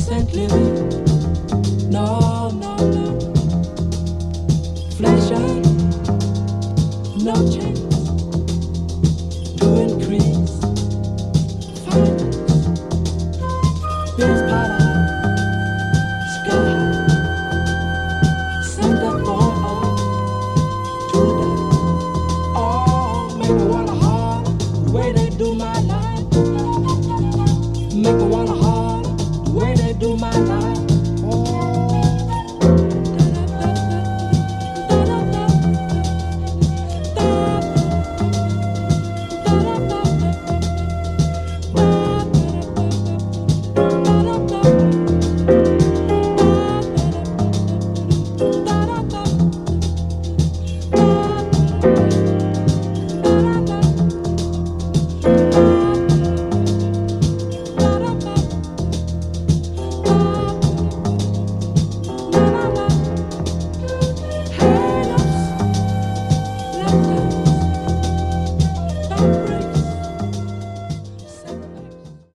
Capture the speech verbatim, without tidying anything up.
innocent living. No, no, no. Flesh on, no chance to increase finance. Bills pile up, sky high. Send that boy up to the death. Oh, make me wanna holler the way they do my life. Make me wanna holler.